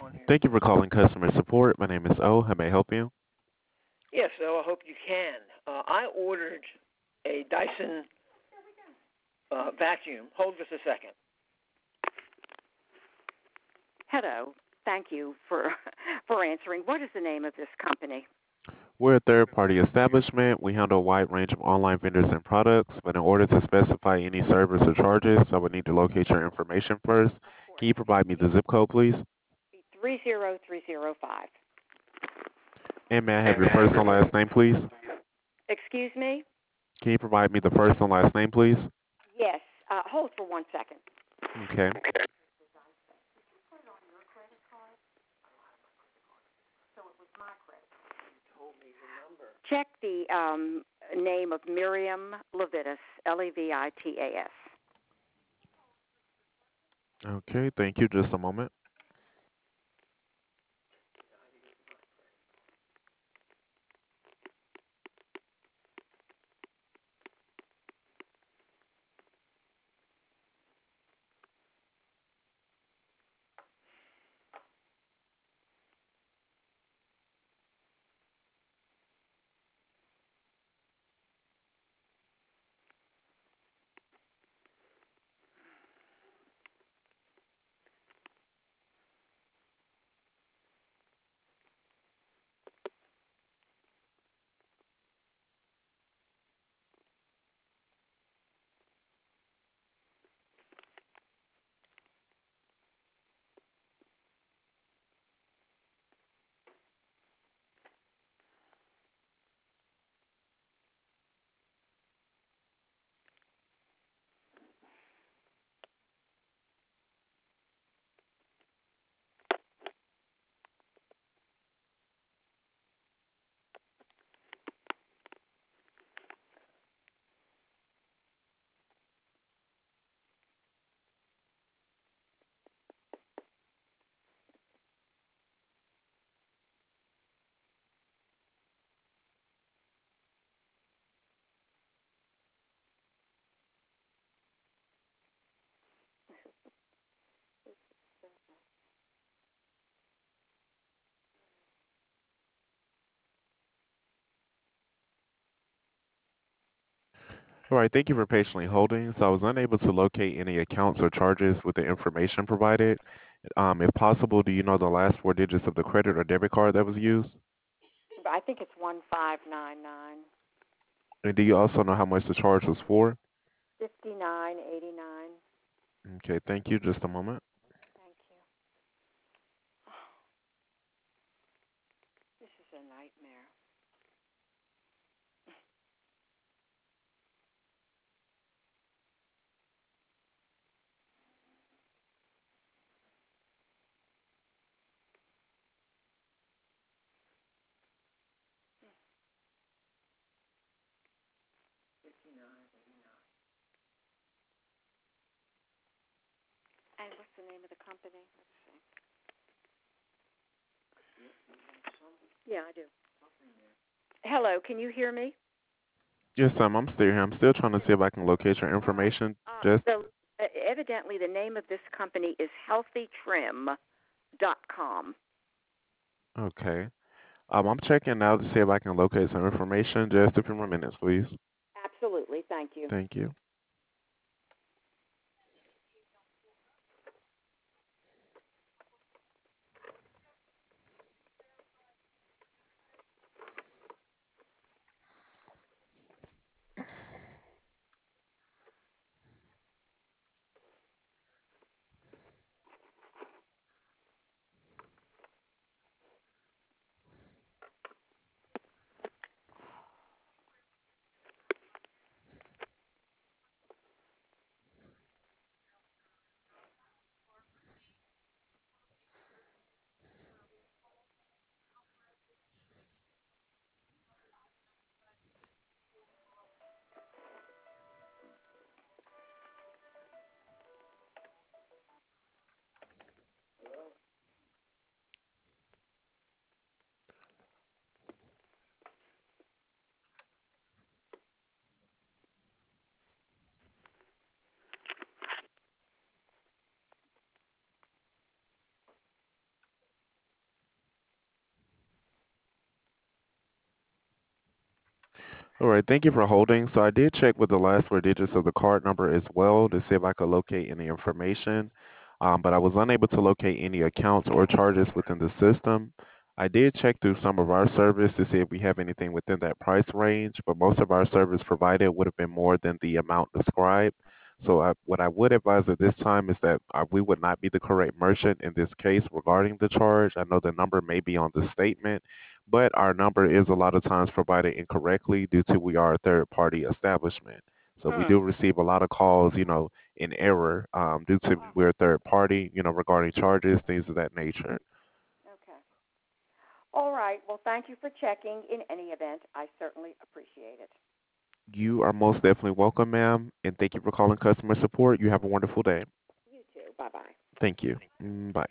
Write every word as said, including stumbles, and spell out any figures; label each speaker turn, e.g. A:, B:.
A: Thank you for calling customer support. My name is O. How may I help you?
B: Yes, so I hope you can. Uh, I ordered a Dyson uh, vacuum. Hold just a second.
C: Hello. Thank you for for answering. What is the name of this company?
A: We're a third-party establishment. We handle a wide range of online vendors and products, but in order to specify any service or charges, I would need to locate your information first.
C: Of course.
A: Can you provide me the zip code, please?
C: three zero three zero five.
A: And may I have your first and last name, please?
C: Excuse me?
A: Can you provide me the first and last name, please?
C: Yes. Uh, hold for one second.
A: Okay.
C: Check the um, name of Miriam Levitas, L E V I T A S.
A: Okay, thank you. Just a moment. All right, thank you for patiently holding. So I was unable to locate any accounts or charges with the information provided. Um, if possible, do you know the last four digits of the credit or debit card that was used?
C: I think it's one five nine nine.
A: And do you also know how much the charge was for?
C: fifty-nine eighty-nine.
A: Okay, thank you. Just a moment.
C: Thank you. This is a nightmare. And what's the name of the company? Let's see. Yeah, I do. Hello, can you hear me?
A: Yes, Sam, I'm still here. I'm still trying to see if I can locate your
C: All right.
A: information.
C: Uh,
A: Just
C: the, uh, evidently, the name of this company is healthy trim dot com.
A: okay. Um, I'm checking now to see if I can locate some information. Just a few more minutes, please.
C: Absolutely. Thank you.
A: Thank you. All right, thank you for holding. So I did check with the last four digits of the card number as well to see if I could locate any information, um, but I was unable to locate any accounts or charges within the system. I did check through some of our service to see if we have anything within that price range, but most of our service provided would have been more than the amount described. So I, what I would advise at this time is that uh, we would not be the correct merchant in this case regarding the charge. I know the number may be on the statement, but our number is a lot of times provided incorrectly due to we are a third party establishment. So we
C: Hmm.
A: do receive a lot of calls, you know, in error um, due to we're a third party, you know, regarding charges, things of that nature.
C: Okay. All right. Well, thank you for checking. In any event, I certainly appreciate it.
A: You are most definitely welcome, ma'am, and thank you for calling customer support. You have a wonderful day.
C: You too. Bye-bye.
A: Thank you. Mm, bye.